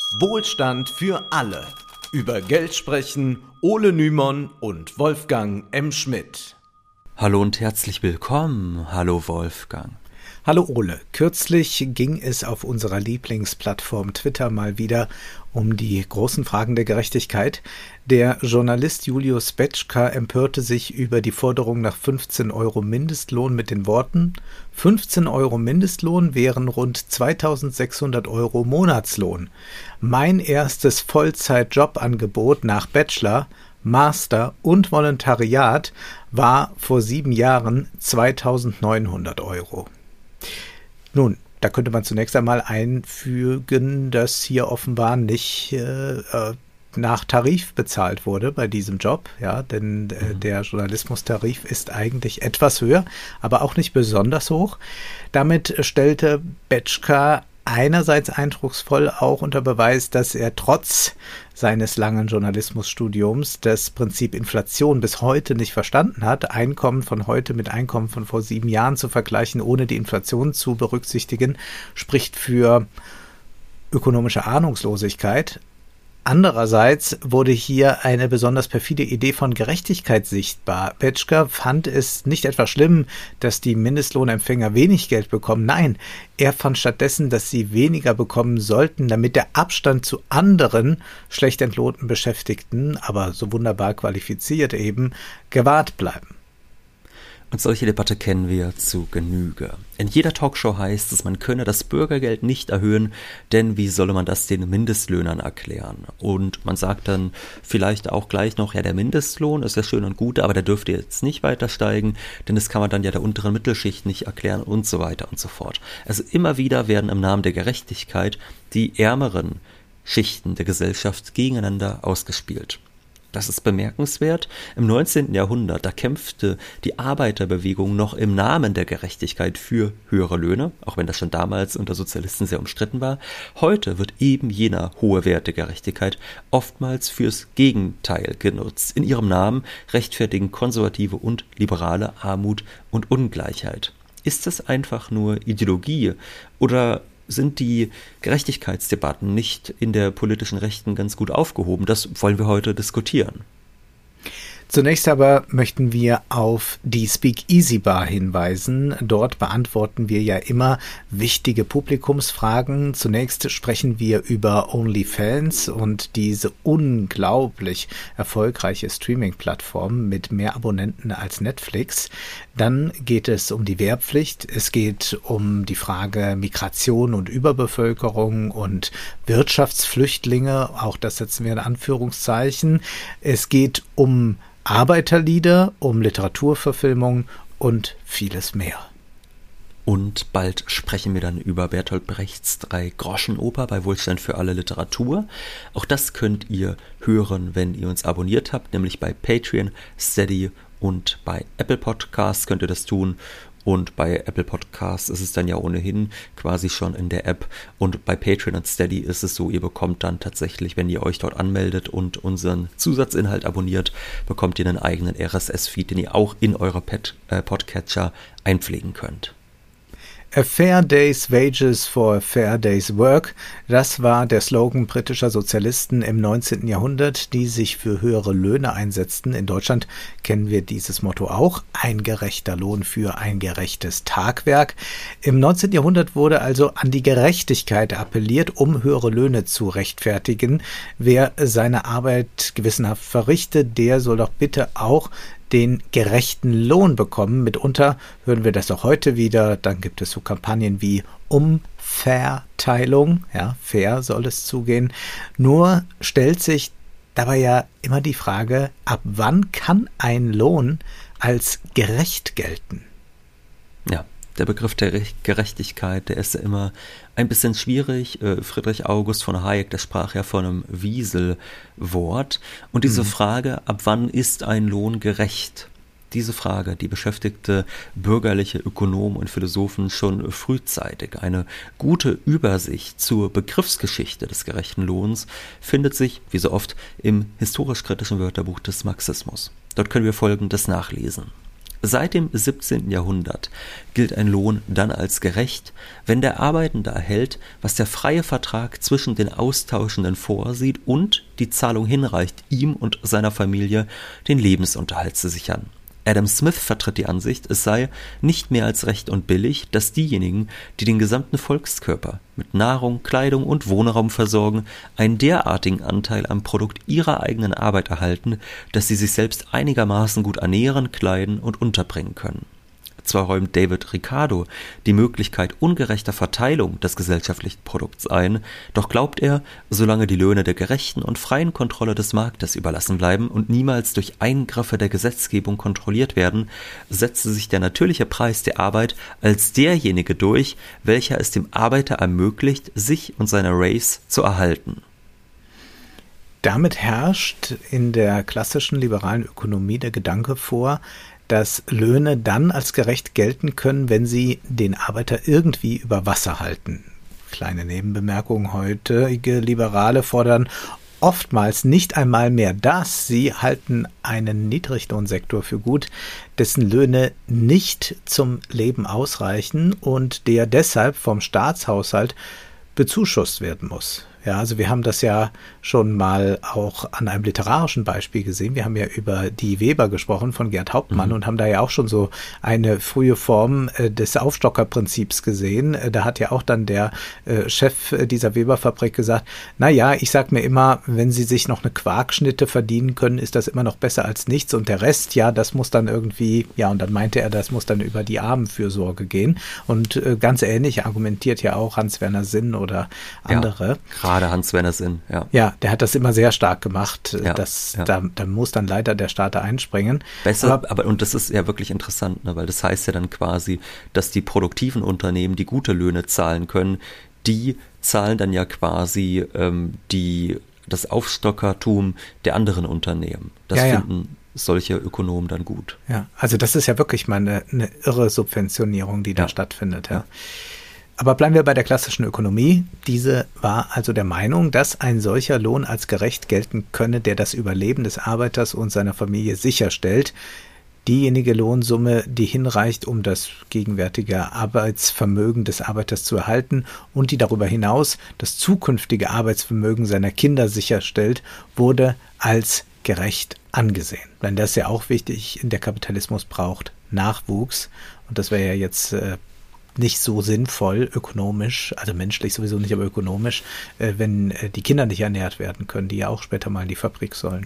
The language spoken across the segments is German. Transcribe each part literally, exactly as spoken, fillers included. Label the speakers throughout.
Speaker 1: Wohlstand für alle. Über Geld sprechen Ole Nymon und Wolfgang M. Schmidt.
Speaker 2: Hallo und herzlich willkommen. Hallo Wolfgang.
Speaker 3: Hallo Ole. Kürzlich ging es auf unserer Lieblingsplattform Twitter mal wieder um die großen Fragen der Gerechtigkeit. Der Journalist Julius Betschka empörte sich über die Forderung nach fünfzehn Euro Mindestlohn mit den Worten: fünfzehn Euro Mindestlohn wären rund zweitausendsechshundert Euro Monatslohn. Mein erstes Vollzeit-Jobangebot nach Bachelor, Master und Volontariat war vor sieben Jahren zweitausendneunhundert Euro. Nun, da könnte man zunächst einmal einfügen, dass hier offenbar nicht äh, nach Tarif bezahlt wurde bei diesem Job, ja, denn äh, der Journalismustarif ist eigentlich etwas höher, aber auch nicht besonders hoch. Damit stellte Betschka einerseits eindrucksvoll auch unter Beweis, dass er trotz seines langen Journalismusstudiums das Prinzip Inflation bis heute nicht verstanden hat, Einkommen von heute mit Einkommen von vor sieben Jahren zu vergleichen, ohne die Inflation zu berücksichtigen, spricht für ökonomische Ahnungslosigkeit. Andererseits wurde hier eine besonders perfide Idee von Gerechtigkeit sichtbar. Betschka fand es nicht etwa schlimm, dass die Mindestlohnempfänger wenig Geld bekommen. Nein, er fand stattdessen, dass sie weniger bekommen sollten, damit der Abstand zu anderen schlecht entlohnten Beschäftigten, aber so wunderbar qualifiziert eben, gewahrt bleiben.
Speaker 2: Und solche Debatte kennen wir zu Genüge. In jeder Talkshow heißt es, man könne das Bürgergeld nicht erhöhen, denn wie solle man das den Mindestlöhnern erklären? Und man sagt dann vielleicht auch gleich noch, ja, der Mindestlohn ist ja schön und gut, aber der dürfte jetzt nicht weiter steigen, denn das kann man dann ja der unteren Mittelschicht nicht erklären und so weiter und so fort. Also immer wieder werden im Namen der Gerechtigkeit die ärmeren Schichten der Gesellschaft gegeneinander ausgespielt. Das ist bemerkenswert. Im neunzehnten Jahrhundert, da kämpfte die Arbeiterbewegung noch im Namen der Gerechtigkeit für höhere Löhne, auch wenn das schon damals unter Sozialisten sehr umstritten war. Heute wird eben jener hohe Wert der Gerechtigkeit oftmals fürs Gegenteil genutzt. In ihrem Namen rechtfertigen Konservative und Liberale Armut und Ungleichheit. Ist das einfach nur Ideologie oder sind die Gerechtigkeitsdebatten nicht in der politischen Rechten ganz gut aufgehoben? Das wollen wir heute diskutieren.
Speaker 3: Zunächst aber möchten wir auf die Speakeasy Bar hinweisen. Dort beantworten wir ja immer wichtige Publikumsfragen. Zunächst sprechen wir über OnlyFans und diese unglaublich erfolgreiche Streaming-Plattform mit mehr Abonnenten als Netflix. Dann geht es um die Wehrpflicht. Es geht um die Frage Migration und Überbevölkerung und Wirtschaftsflüchtlinge. Auch das setzen wir in Anführungszeichen. Es geht um Arbeiterlieder, um Literaturverfilmung und vieles mehr.
Speaker 2: Und bald sprechen wir dann über Bertolt Brechts Drei-Groschen-Oper bei Wohlstand für alle Literatur. Auch das könnt ihr hören, wenn ihr uns abonniert habt, nämlich bei Patreon, Steady und bei Apple Podcasts könnt ihr das tun. Und bei Apple Podcasts ist es dann ja ohnehin quasi schon in der App. Und bei Patreon und Steady ist es so, ihr bekommt dann tatsächlich, wenn ihr euch dort anmeldet und unseren Zusatzinhalt abonniert, bekommt ihr einen eigenen R S S-Feed, den ihr auch in eure Pet, äh, Podcatcher einpflegen könnt.
Speaker 3: A fair day's wages for a fair day's work, das war der Slogan britischer Sozialisten im neunzehnten Jahrhundert, die sich für höhere Löhne einsetzten. In Deutschland kennen wir dieses Motto auch, ein gerechter Lohn für ein gerechtes Tagwerk. Im neunzehnten Jahrhundert wurde also an die Gerechtigkeit appelliert, um höhere Löhne zu rechtfertigen. Wer seine Arbeit gewissenhaft verrichtet, der soll doch bitte auch den gerechten Lohn bekommen. Mitunter hören wir das auch heute wieder. Dann gibt es so Kampagnen wie Umverteilung. Ja, fair soll es zugehen. Nur stellt sich dabei ja immer die Frage, ab wann kann ein Lohn als gerecht gelten?
Speaker 2: Ja, der Begriff der Gerechtigkeit, der ist ja immer ein bisschen schwierig. Friedrich August von Hayek, der sprach ja von einem Wieselwort. Und diese mhm. Frage, ab wann ist ein Lohn gerecht? Diese Frage, die beschäftigte bürgerliche Ökonomen und Philosophen schon frühzeitig. Eine gute Übersicht zur Begriffsgeschichte des gerechten Lohns findet sich, wie so oft, im historisch-kritischen Wörterbuch des Marxismus. Dort können wir Folgendes nachlesen. Seit dem siebzehnten Jahrhundert gilt ein Lohn dann als gerecht, wenn der Arbeitende erhält, was der freie Vertrag zwischen den Austauschenden vorsieht und die Zahlung hinreicht, ihm und seiner Familie den Lebensunterhalt zu sichern. Adam Smith vertritt die Ansicht, es sei nicht mehr als recht und billig, dass diejenigen, die den gesamten Volkskörper mit Nahrung, Kleidung und Wohnraum versorgen, einen derartigen Anteil am Produkt ihrer eigenen Arbeit erhalten, dass sie sich selbst einigermaßen gut ernähren, kleiden und unterbringen können. Zwar räumt David Ricardo die Möglichkeit ungerechter Verteilung des gesellschaftlichen Produkts ein, doch glaubt er, solange die Löhne der gerechten und freien Kontrolle des Marktes überlassen bleiben und niemals durch Eingriffe der Gesetzgebung kontrolliert werden, setze sich der natürliche Preis der Arbeit als derjenige durch, welcher es dem Arbeiter ermöglicht, sich und seine Race zu erhalten.
Speaker 3: Damit herrscht in der klassischen liberalen Ökonomie der Gedanke vor, dass Löhne dann als gerecht gelten können, wenn sie den Arbeiter irgendwie über Wasser halten. Kleine Nebenbemerkung, heutige Liberale fordern oftmals nicht einmal mehr das. Sie halten einen Niedriglohnsektor für gut, dessen Löhne nicht zum Leben ausreichen und der deshalb vom Staatshaushalt bezuschusst werden muss. Ja, also wir haben das ja schon mal auch an einem literarischen Beispiel gesehen. Wir haben ja über die Weber gesprochen von Gerd Hauptmann mhm. und haben da ja auch schon so eine frühe Form äh, des Aufstockerprinzips gesehen. Äh, da hat ja auch dann der äh, Chef dieser Weberfabrik gesagt, na ja, ich sag mir immer, wenn Sie sich noch eine Quarkschnitte verdienen können, ist das immer noch besser als nichts und der Rest, ja, das muss dann irgendwie, ja, und dann meinte er, das muss dann über die Armenfürsorge gehen und äh, ganz ähnlich argumentiert ja auch Hans-Werner Sinn oder andere.
Speaker 2: Ja, gerade Hans-Werner Sinn, ja.
Speaker 3: Ja, der hat das immer sehr stark gemacht.
Speaker 2: Ja,
Speaker 3: das,
Speaker 2: ja.
Speaker 3: Da, da muss dann leider der Staat einspringen.
Speaker 2: Besser, aber, aber und das ist ja wirklich interessant, ne, weil das heißt ja dann quasi, dass die produktiven Unternehmen, die gute Löhne zahlen können, die zahlen dann ja quasi ähm, die, das Aufstockertum der anderen Unternehmen. Das
Speaker 3: ja,
Speaker 2: finden ja. solche Ökonomen dann gut.
Speaker 3: Ja, also das ist ja wirklich mal eine, eine irre Subventionierung, die da
Speaker 2: ja.
Speaker 3: stattfindet, ja. Aber bleiben wir bei der klassischen Ökonomie. Diese war also der Meinung, dass ein solcher Lohn als gerecht gelten könne, der das Überleben des Arbeiters und seiner Familie sicherstellt. Diejenige Lohnsumme, die hinreicht, um das gegenwärtige Arbeitsvermögen des Arbeiters zu erhalten und die darüber hinaus das zukünftige Arbeitsvermögen seiner Kinder sicherstellt, wurde als gerecht angesehen. Denn das ist ja auch wichtig, der Kapitalismus braucht Nachwuchs und das wäre ja jetzt äh, nicht so sinnvoll ökonomisch, also menschlich sowieso nicht, aber ökonomisch, äh, wenn äh, die Kinder nicht ernährt werden können, die ja auch später mal in die Fabrik sollen.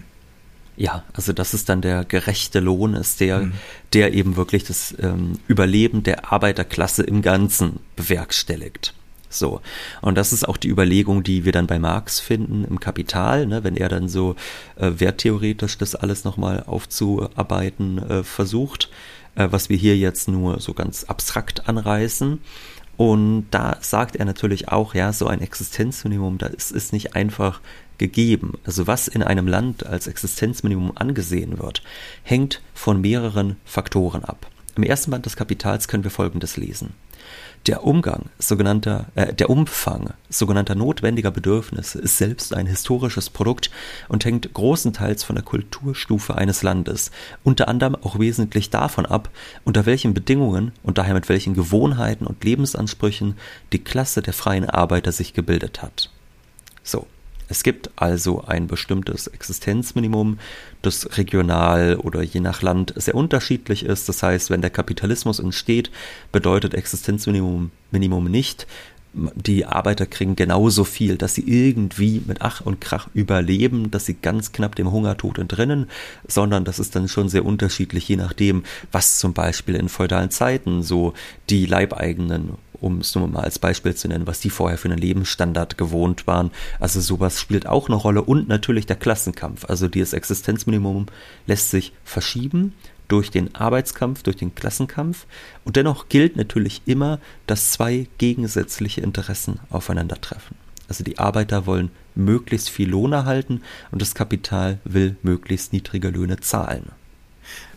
Speaker 2: Ja, also das ist dann der gerechte Lohn, ist der, mhm. der eben wirklich das ähm, Überleben der Arbeiterklasse im Ganzen bewerkstelligt. So, und das ist auch die Überlegung, die wir dann bei Marx finden im Kapital, ne, wenn er dann so äh, werttheoretisch das alles nochmal aufzuarbeiten äh, versucht, äh, was wir hier jetzt nur so ganz abstrakt anreißen. Und da sagt er natürlich auch, ja, so ein Existenzminimum, das ist nicht einfach gegeben. Also was in einem Land als Existenzminimum angesehen wird, hängt von mehreren Faktoren ab. Im ersten Band des Kapitals können wir Folgendes lesen. Der Umgang sogenannter, äh, der Umfang sogenannter notwendiger Bedürfnisse ist selbst ein historisches Produkt und hängt großenteils von der Kulturstufe eines Landes, unter anderem auch wesentlich davon ab, unter welchen Bedingungen und daher mit welchen Gewohnheiten und Lebensansprüchen die Klasse der freien Arbeiter sich gebildet hat. So. Es gibt also ein bestimmtes Existenzminimum, das regional oder je nach Land sehr unterschiedlich ist. Das heißt, wenn der Kapitalismus entsteht, bedeutet Existenzminimum Minimum nicht, die Arbeiter kriegen genauso viel, dass sie irgendwie mit Ach und Krach überleben, dass sie ganz knapp dem Hungertod entrinnen, sondern das ist dann schon sehr unterschiedlich, je nachdem, was zum Beispiel in feudalen Zeiten so die Leibeigenen, um es nur mal als Beispiel zu nennen, was die vorher für einen Lebensstandard gewohnt waren. Also sowas spielt auch eine Rolle und natürlich der Klassenkampf. Also dieses Existenzminimum lässt sich verschieben durch den Arbeitskampf, durch den Klassenkampf und dennoch gilt natürlich immer, dass zwei gegensätzliche Interessen aufeinandertreffen. Also die Arbeiter wollen möglichst viel Lohn erhalten und das Kapital will möglichst niedrige Löhne zahlen.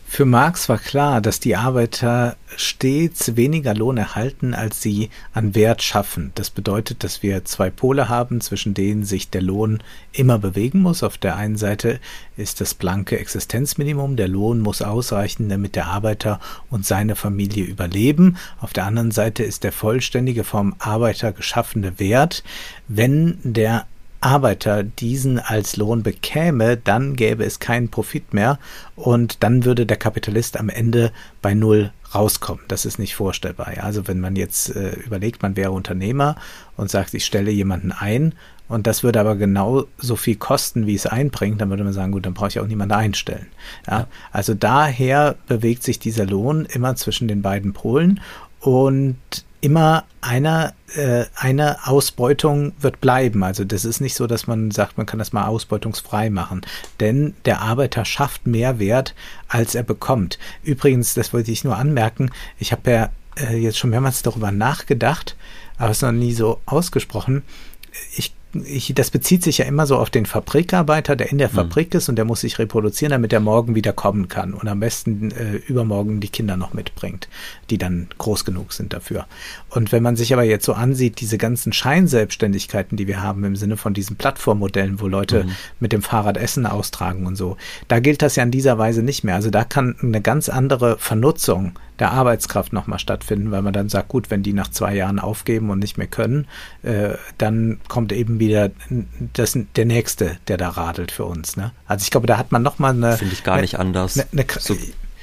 Speaker 3: Für Marx war klar, dass die Arbeiter stets weniger Lohn erhalten, als sie an Wert schaffen. Das bedeutet, dass wir zwei Pole haben, zwischen denen sich der Lohn immer bewegen muss. Auf der einen Seite ist das blanke Existenzminimum. Der Lohn muss ausreichen, damit der Arbeiter und seine Familie überleben. Auf der anderen Seite ist der vollständige, vom Arbeiter geschaffene Wert. Wenn der Arbeiter diesen als Lohn bekäme, dann gäbe es keinen Profit mehr und dann würde der Kapitalist am Ende bei Null rauskommen. Das ist nicht vorstellbar. Ja? Also wenn man jetzt äh, überlegt, man wäre Unternehmer und sagt, ich stelle jemanden ein und das würde aber genau so viel kosten, wie es einbringt, dann würde man sagen, gut, dann brauche ich auch niemanden einstellen. Ja? Ja. Also daher bewegt sich dieser Lohn immer zwischen den beiden Polen und immer einer, äh, eine Ausbeutung wird bleiben. Also das ist nicht so, dass man sagt, man kann das mal ausbeutungsfrei machen. Denn der Arbeiter schafft mehr Wert, als er bekommt. Übrigens, das wollte ich nur anmerken, ich habe ja äh, jetzt schon mehrmals darüber nachgedacht, aber es ist noch nie so ausgesprochen. Ich Ich, das bezieht sich ja immer so auf den Fabrikarbeiter, der in der Fabrik mhm. ist und der muss sich reproduzieren, damit er morgen wieder kommen kann und am besten äh, übermorgen die Kinder noch mitbringt, die dann groß genug sind dafür. Und wenn man sich aber jetzt so ansieht, diese ganzen Scheinselbstständigkeiten, die wir haben im Sinne von diesen Plattformmodellen, wo Leute mhm. mit dem Fahrrad Essen austragen und so, da gilt das ja in dieser Weise nicht mehr. Also da kann eine ganz andere Vernutzung der Arbeitskraft nochmal stattfinden, weil man dann sagt, gut, wenn die nach zwei Jahren aufgeben und nicht mehr können, äh, dann kommt eben wieder das, der Nächste, der da radelt für uns. Ne? Also ich glaube, da hat man nochmal eine...
Speaker 2: Finde ich gar
Speaker 3: eine,
Speaker 2: nicht anders.
Speaker 3: Eine, eine, so.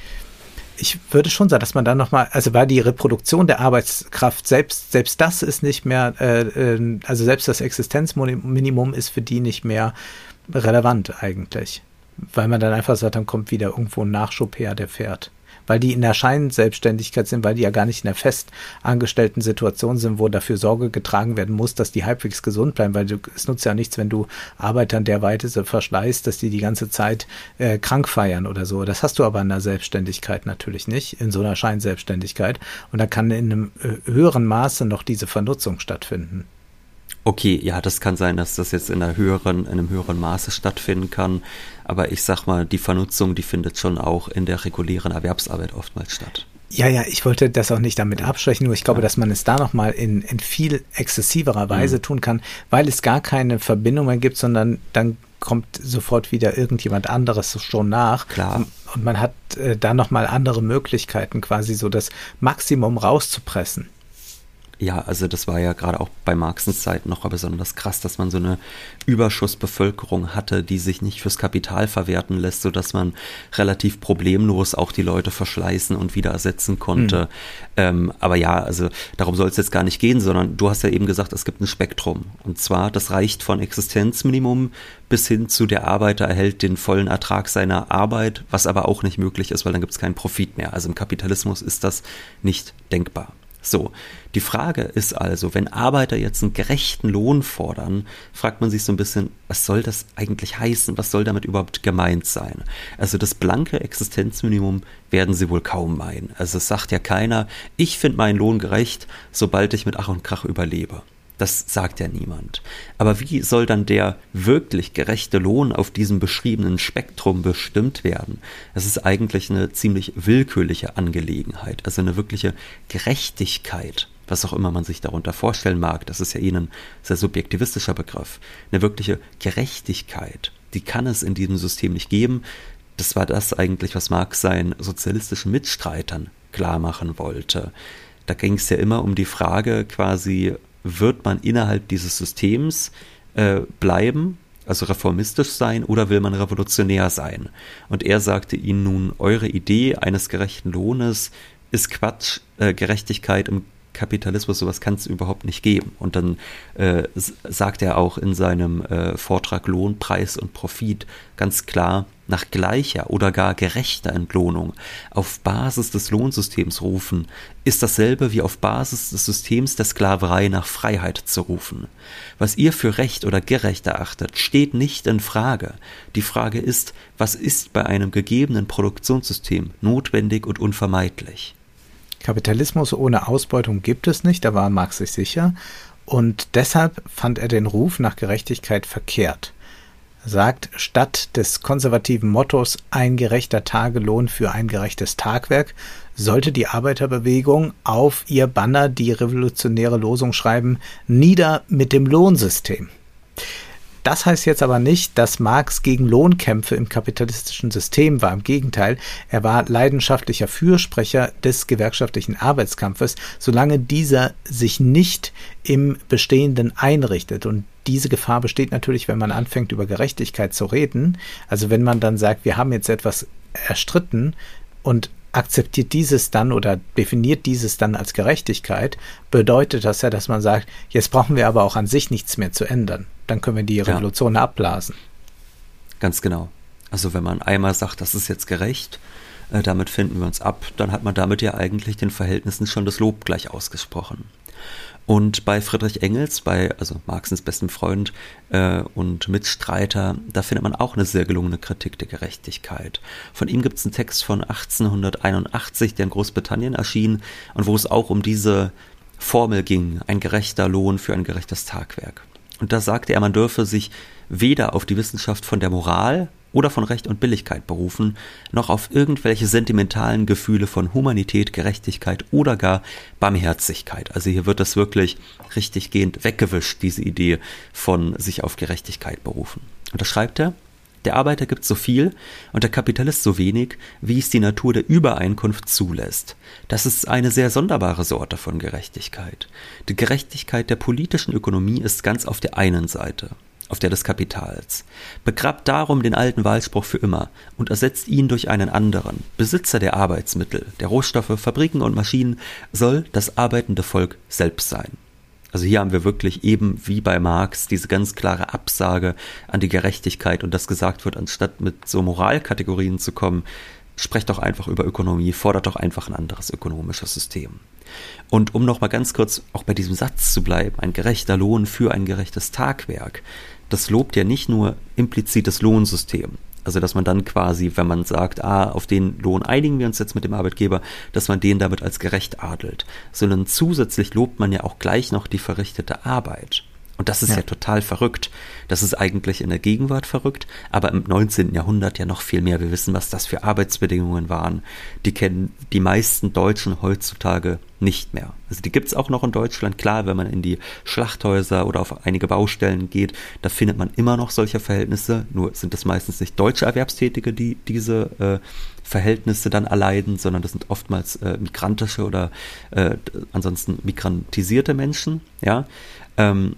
Speaker 3: Ich würde schon sagen, dass man dann nochmal, also weil die Reproduktion der Arbeitskraft, selbst, selbst das ist nicht mehr, äh, also selbst das Existenzminimum ist für die nicht mehr relevant eigentlich. Weil man dann einfach sagt, dann kommt wieder irgendwo ein Nachschub her, der fährt. Weil die in der Scheinselbstständigkeit sind, weil die ja gar nicht in einer fest angestellten Situation sind, wo dafür Sorge getragen werden muss, dass die halbwegs gesund bleiben, weil du, es nutzt ja nichts, wenn du Arbeitern der Weise verschleißt, dass die die ganze Zeit äh, krank feiern oder so. Das hast du aber in der Selbstständigkeit natürlich nicht, in so einer Scheinselbstständigkeit. Und da kann in einem äh, höheren Maße noch diese Vernutzung stattfinden.
Speaker 2: Okay, ja, das kann sein, dass das jetzt in einer höheren, in einem höheren Maße stattfinden kann. Aber ich sag mal, die Vernutzung, die findet schon auch in der regulären Erwerbsarbeit oftmals statt.
Speaker 3: Ja, ja, ich wollte das auch nicht damit abschwächen, nur ich glaube, ja. dass man es da nochmal in, in viel exzessiverer Weise mhm. tun kann, weil es gar keine Verbindung mehr gibt, sondern dann kommt sofort wieder irgendjemand anderes schon nach.
Speaker 2: Klar.
Speaker 3: Und man hat äh, da nochmal andere Möglichkeiten, quasi so das Maximum rauszupressen.
Speaker 2: Ja, also das war ja gerade auch bei Marxens Zeit noch besonders krass, dass man so eine Überschussbevölkerung hatte, die sich nicht fürs Kapital verwerten lässt, sodass man relativ problemlos auch die Leute verschleißen und wieder ersetzen konnte. Mhm. Ähm, aber ja, also darum soll es jetzt gar nicht gehen, sondern du hast ja eben gesagt, es gibt ein Spektrum. Und zwar, das reicht von Existenzminimum bis hin zu der Arbeiter erhält den vollen Ertrag seiner Arbeit, was aber auch nicht möglich ist, weil dann gibt es keinen Profit mehr. Also im Kapitalismus ist das nicht denkbar. So, die Frage ist also, wenn Arbeiter jetzt einen gerechten Lohn fordern, fragt man sich so ein bisschen, was soll das eigentlich heißen? Was soll damit überhaupt gemeint sein? Also das blanke Existenzminimum werden sie wohl kaum meinen. Also es sagt ja keiner, ich finde meinen Lohn gerecht, sobald ich mit Ach und Krach überlebe. Das sagt ja niemand. Aber wie soll dann der wirklich gerechte Lohn auf diesem beschriebenen Spektrum bestimmt werden? Es ist eigentlich eine ziemlich willkürliche Angelegenheit, also eine wirkliche Gerechtigkeit, was auch immer man sich darunter vorstellen mag. Das ist ja eh ein sehr subjektivistischer Begriff. Eine wirkliche Gerechtigkeit, die kann es in diesem System nicht geben. Das war das eigentlich, was Marx seinen sozialistischen Mitstreitern klar machen wollte. Da ging es ja immer um die Frage quasi, wird man innerhalb dieses Systems äh, bleiben, also reformistisch sein, oder will man revolutionär sein? Und er sagte ihnen nun, eure Idee eines gerechten Lohnes ist Quatsch, äh, Gerechtigkeit im Kapitalismus, sowas kann es überhaupt nicht geben. Und dann äh, sagt er auch in seinem äh, Vortrag Lohn, Preis und Profit ganz klar, nach gleicher oder gar gerechter Entlohnung auf Basis des Lohnsystems rufen, ist dasselbe wie auf Basis des Systems der Sklaverei nach Freiheit zu rufen. Was ihr für recht oder gerecht erachtet, steht nicht in Frage. Die Frage ist, was ist bei einem gegebenen Produktionssystem notwendig und unvermeidlich?
Speaker 3: Kapitalismus ohne Ausbeutung gibt es nicht, da war Marx sich sicher. Und deshalb fand er den Ruf nach Gerechtigkeit verkehrt. sagt, statt des konservativen Mottos ein gerechter Tagelohn für ein gerechtes Tagwerk, sollte die Arbeiterbewegung auf ihr Banner die revolutionäre Losung schreiben, nieder mit dem Lohnsystem. Das heißt jetzt aber nicht, dass Marx gegen Lohnkämpfe im kapitalistischen System war. Im Gegenteil, er war leidenschaftlicher Fürsprecher des gewerkschaftlichen Arbeitskampfes, solange dieser sich nicht im Bestehenden einrichtet. Und diese Gefahr besteht natürlich, wenn man anfängt, über Gerechtigkeit zu reden. Also wenn man dann sagt, wir haben jetzt etwas erstritten und akzeptiert dieses dann oder definiert dieses dann als Gerechtigkeit, bedeutet das ja, dass man sagt, jetzt brauchen wir aber auch an sich nichts mehr zu ändern. Dann können wir die Revolution ja. abblasen.
Speaker 2: Ganz genau. Also wenn man einmal sagt, das ist jetzt gerecht, äh, damit finden wir uns ab, dann hat man damit ja eigentlich den Verhältnissen schon das Lob gleich ausgesprochen. Und bei Friedrich Engels, bei also Marxens bestem Freund äh, und Mitstreiter, da findet man auch eine sehr gelungene Kritik der Gerechtigkeit. Von ihm gibt es einen Text von achtzehnhunderteinundachtzig, der in Großbritannien erschien und wo es auch um diese Formel ging, ein gerechter Lohn für ein gerechtes Tagwerk. Und da sagte er, man dürfe sich weder auf die Wissenschaft von der Moral oder von Recht und Billigkeit berufen, noch auf irgendwelche sentimentalen Gefühle von Humanität, Gerechtigkeit oder gar Barmherzigkeit. Also hier wird das wirklich richtiggehend weggewischt, diese Idee von sich auf Gerechtigkeit berufen. Und da schreibt er, der Arbeiter gibt so viel und der Kapitalist so wenig, wie es die Natur der Übereinkunft zulässt. Das ist eine sehr sonderbare Sorte von Gerechtigkeit. Die Gerechtigkeit der politischen Ökonomie ist ganz auf der einen Seite, auf der des Kapitals. Begrabt darum den alten Wahlspruch für immer und ersetzt ihn durch einen anderen. Besitzer der Arbeitsmittel, der Rohstoffe, Fabriken und Maschinen soll das arbeitende Volk selbst sein. Also hier haben wir wirklich eben wie bei Marx diese ganz klare Absage an die Gerechtigkeit und dass gesagt wird, anstatt mit so Moralkategorien zu kommen, sprecht doch einfach über Ökonomie, fordert doch einfach ein anderes ökonomisches System. Und um nochmal ganz kurz auch bei diesem Satz zu bleiben, ein gerechter Lohn für ein gerechtes Tagwerk, das lobt ja nicht nur implizit das Lohnsystem. Also dass man dann quasi, wenn man sagt, ah, auf den Lohn einigen wir uns jetzt mit dem Arbeitgeber, dass man den damit als gerecht adelt. Sondern zusätzlich lobt man ja auch gleich noch die verrichtete Arbeit. Und das ist ja. ja total verrückt. Das ist eigentlich in der Gegenwart verrückt, aber im neunzehnten Jahrhundert ja noch viel mehr. Wir wissen, was das für Arbeitsbedingungen waren. Die kennen die meisten Deutschen heutzutage nicht mehr. Also die gibt es auch noch in Deutschland. Klar, wenn man in die Schlachthäuser oder auf einige Baustellen geht, da findet man immer noch solche Verhältnisse. Nur sind das meistens nicht deutsche Erwerbstätige, die diese äh, Verhältnisse dann erleiden, sondern das sind oftmals äh, migrantische oder äh, ansonsten migrantisierte Menschen. Ja, ähm,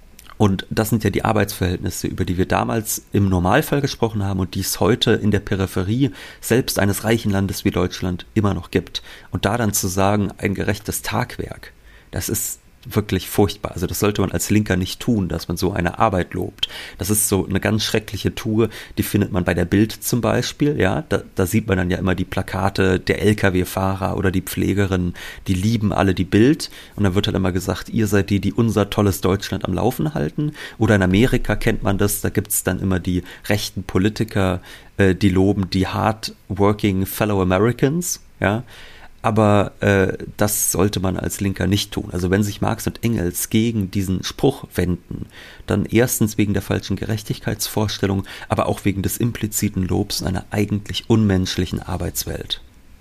Speaker 2: Und das sind ja die Arbeitsverhältnisse, über die wir damals im Normalfall gesprochen haben und die es heute in der Peripherie selbst eines reichen Landes wie Deutschland immer noch gibt. Und da dann zu sagen, ein gerechtes Tagwerk, das ist wirklich furchtbar. Also das sollte man als Linker nicht tun, dass man so eine Arbeit lobt. Das ist so eine ganz schreckliche Tour, die findet man bei der Bild zum Beispiel, ja, da, da sieht man dann ja immer die Plakate, der L K W-Fahrer oder die Pflegerin, die lieben alle die Bild und dann wird halt immer gesagt, ihr seid die, die unser tolles Deutschland am Laufen halten. Oder in Amerika kennt man das, da gibt's dann immer die rechten Politiker, äh, die loben die hard-working fellow Americans, ja. Aber äh, das sollte man als Linker nicht tun. Also wenn sich Marx und Engels gegen diesen Spruch wenden, dann erstens wegen der falschen Gerechtigkeitsvorstellung, aber auch wegen des impliziten Lobs einer eigentlich unmenschlichen Arbeitswelt.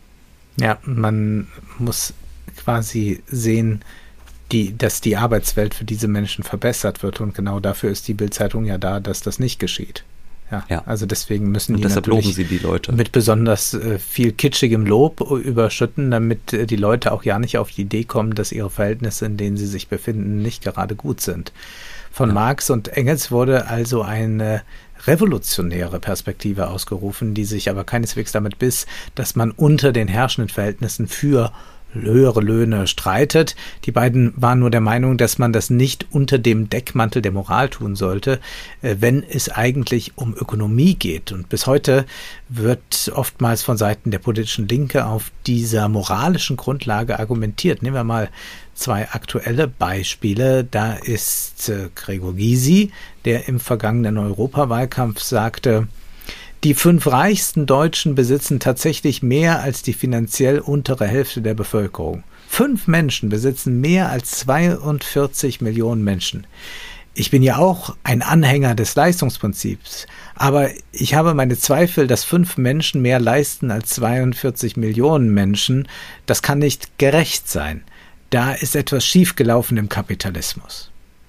Speaker 3: Ja, man muss quasi sehen, die, dass die Arbeitswelt für diese Menschen verbessert wird und genau dafür ist die Bild-Zeitung ja da, dass das nicht geschieht. Ja, ja, also deswegen müssen
Speaker 2: und
Speaker 3: die
Speaker 2: deshalb
Speaker 3: natürlich
Speaker 2: loben sie die Leute
Speaker 3: mit besonders äh, viel kitschigem Lob überschütten, damit äh, die Leute auch ja nicht auf die Idee kommen, dass ihre Verhältnisse, in denen sie sich befinden, nicht gerade gut sind. Von ja. Marx und Engels wurde also eine revolutionäre Perspektive ausgerufen, die sich aber keineswegs damit biss, dass man unter den herrschenden Verhältnissen für höhere Löhne streitet. Die beiden waren nur der Meinung, dass man das nicht unter dem Deckmantel der Moral tun sollte, wenn es eigentlich um Ökonomie geht. Und bis heute wird oftmals von Seiten der politischen Linke auf dieser moralischen Grundlage argumentiert. Nehmen wir mal zwei aktuelle Beispiele. Da ist Gregor Gysi, der im vergangenen Europawahlkampf sagte, die fünf reichsten Deutschen besitzen tatsächlich mehr als die finanziell untere Hälfte der Bevölkerung. Fünf Menschen besitzen mehr als zweiundvierzig Millionen Menschen. ich bin ja auch ein Anhänger des Leistungsprinzips, aber ich habe meine Zweifel, dass fünf Menschen mehr leisten als zweiundvierzig Millionen Menschen. Das kann nicht gerecht sein. Da ist etwas schiefgelaufen im Kapitalismus.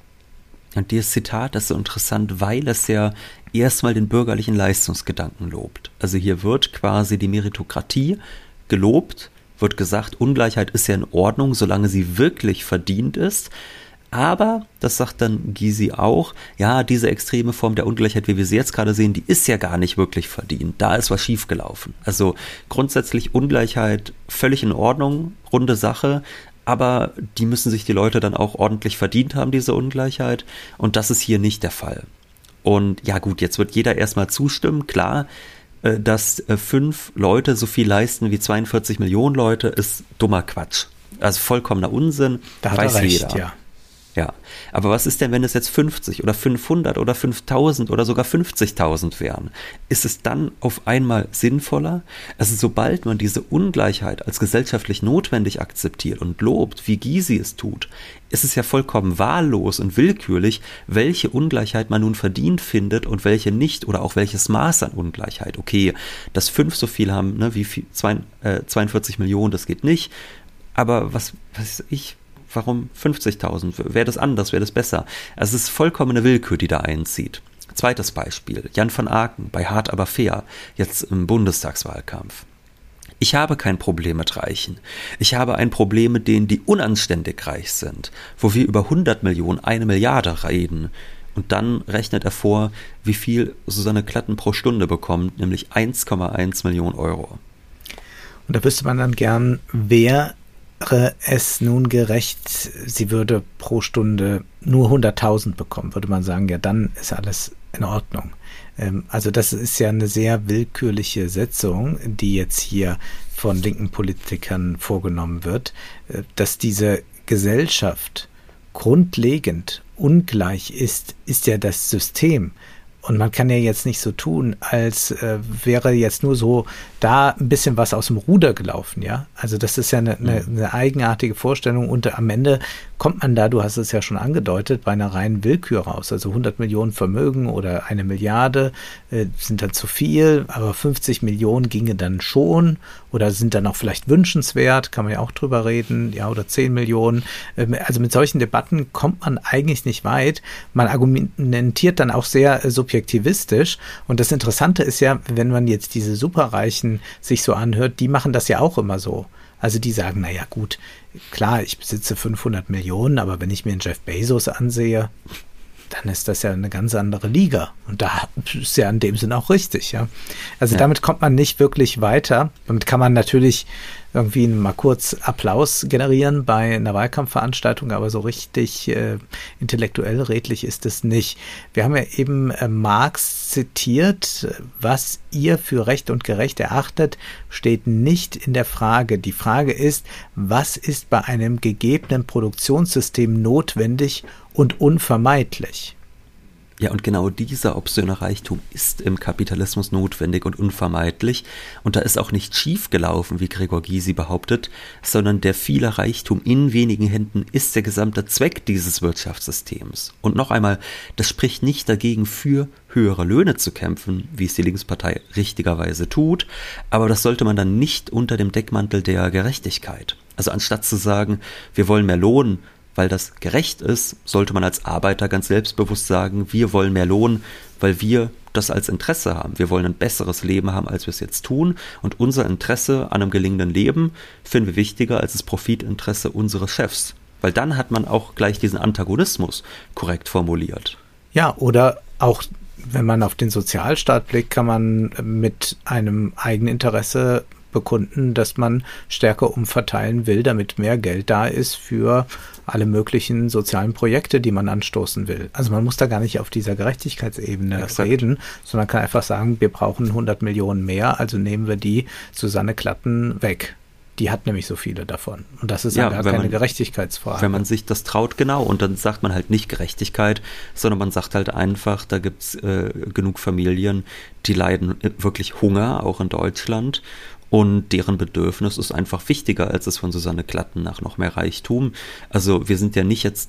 Speaker 2: Und dieses Zitat ist so interessant, weil es ja erstmal den bürgerlichen Leistungsgedanken lobt. Also hier wird quasi die Meritokratie gelobt, wird gesagt, Ungleichheit ist ja in Ordnung, solange sie wirklich verdient ist. Aber, das sagt dann Gysi auch, ja, diese extreme Form der Ungleichheit, wie wir sie jetzt gerade sehen, die ist ja gar nicht wirklich verdient. Da ist was schiefgelaufen. Also grundsätzlich Ungleichheit völlig in Ordnung, runde Sache, aber die müssen sich die Leute dann auch ordentlich verdient haben, diese Ungleichheit. Und das ist hier nicht der Fall. Und ja gut, jetzt wird jeder erstmal zustimmen, klar, dass fünf Leute so viel leisten wie zweiundvierzig Millionen Leute, ist dummer Quatsch. Also vollkommener Unsinn,
Speaker 3: da hat
Speaker 2: weiß
Speaker 3: er recht,
Speaker 2: jeder.
Speaker 3: Ja.
Speaker 2: Ja, aber was ist denn, wenn es jetzt fünfzig oder fünfhundert oder fünftausend oder sogar fünfzigtausend wären? Ist es dann auf einmal sinnvoller? Also sobald man diese Ungleichheit als gesellschaftlich notwendig akzeptiert und lobt, wie Gysi es tut, ist es ja vollkommen wahllos und willkürlich, welche Ungleichheit man nun verdient findet und welche nicht oder auch welches Maß an Ungleichheit. Okay, dass fünf so viel haben, ne, wie viel, zwei, äh, zweiundvierzig Millionen, das geht nicht, aber was weiß ich, warum fünfzigtausend? Wäre das anders? Wäre das besser? Also es ist vollkommene Willkür, die da einzieht. Zweites Beispiel. Jan van Aken bei Hart aber fair, jetzt im Bundestagswahlkampf. Ich habe kein Problem mit Reichen. Ich habe ein Problem mit denen, die unanständig reich sind, wo wir über hundert Millionen, eine Milliarde reden. Und dann rechnet er vor, wie viel Susanne Klatten pro Stunde bekommt, nämlich eins Komma eins Millionen Euro.
Speaker 3: Und da wüsste man dann gern, wer wäre es nun gerecht, sie würde pro Stunde nur hunderttausend bekommen, würde man sagen, ja, dann ist alles in Ordnung. Ähm, also das ist ja eine sehr willkürliche Setzung, die jetzt hier von linken Politikern vorgenommen wird, äh, dass diese Gesellschaft grundlegend ungleich ist, ist ja das System. Und man kann ja jetzt nicht so tun, als äh, wäre jetzt nur so da ein bisschen was aus dem Ruder gelaufen, ja. Also das ist ja eine, eine, eine eigenartige Vorstellung und am Ende kommt man da, du hast es ja schon angedeutet, bei einer reinen Willkür raus. Also hundert Millionen Vermögen oder eine Milliarde äh, sind dann zu viel, aber fünfzig Millionen ginge dann schon oder sind dann auch vielleicht wünschenswert, kann man ja auch drüber reden, ja, oder zehn Millionen. Ähm, also mit solchen Debatten kommt man eigentlich nicht weit. Man argumentiert dann auch sehr äh, subjektivistisch und das Interessante ist ja, wenn man jetzt diese Superreichen sich so anhört, die machen das ja auch immer so. Also die sagen, naja gut, klar, ich besitze fünfhundert Millionen, aber wenn ich mir einen Jeff Bezos ansehe, dann ist das ja eine ganz andere Liga. Und da ist ja in dem Sinn auch richtig, ja. Also ja. Damit kommt man nicht wirklich weiter. Damit kann man natürlich irgendwie mal kurz Applaus generieren bei einer Wahlkampfveranstaltung, aber so richtig äh, intellektuell redlich ist es nicht. Wir haben ja eben äh, Marx zitiert, was ihr für recht und gerecht erachtet, steht nicht in der Frage. Die Frage ist, was ist bei einem gegebenen Produktionssystem notwendig und unvermeidlich?
Speaker 2: Ja, und genau dieser obszöne Reichtum ist im Kapitalismus notwendig und unvermeidlich. Und da ist auch nicht schief gelaufen, wie Gregor Gysi behauptet, sondern der viele Reichtum in wenigen Händen ist der gesamte Zweck dieses Wirtschaftssystems. Und noch einmal, das spricht nicht dagegen, für höhere Löhne zu kämpfen, wie es die Linkspartei richtigerweise tut, aber das sollte man dann nicht unter dem Deckmantel der Gerechtigkeit. Also anstatt zu sagen, wir wollen mehr Lohn, weil das gerecht ist, sollte man als Arbeiter ganz selbstbewusst sagen, wir wollen mehr Lohn, weil wir das als Interesse haben. Wir wollen ein besseres Leben haben, als wir es jetzt tun. Und unser Interesse an einem gelingenden Leben finden wir wichtiger als das Profitinteresse unseres Chefs. Weil dann hat man auch gleich diesen Antagonismus korrekt formuliert.
Speaker 3: Ja, oder auch, wenn man auf den Sozialstaat blickt, kann man mit einem Eigeninteresse bekunden, dass man stärker umverteilen will, damit mehr Geld da ist für alle möglichen sozialen Projekte, die man anstoßen will. Also man muss da gar nicht auf dieser Gerechtigkeitsebene Exakt. reden, sondern kann einfach sagen, wir brauchen hundert Millionen mehr, also nehmen wir die Susanne Klatten weg. Die hat nämlich so viele davon. Und das ist ja gar keine man, Gerechtigkeitsfrage.
Speaker 2: Wenn man sich das traut, genau. Und dann sagt man halt nicht Gerechtigkeit, sondern man sagt halt einfach, da gibt's äh, genug Familien, die leiden wirklich Hunger, auch in Deutschland. Und deren Bedürfnis ist einfach wichtiger als es von Susanne Klatten nach noch mehr Reichtum. Also wir sind ja nicht jetzt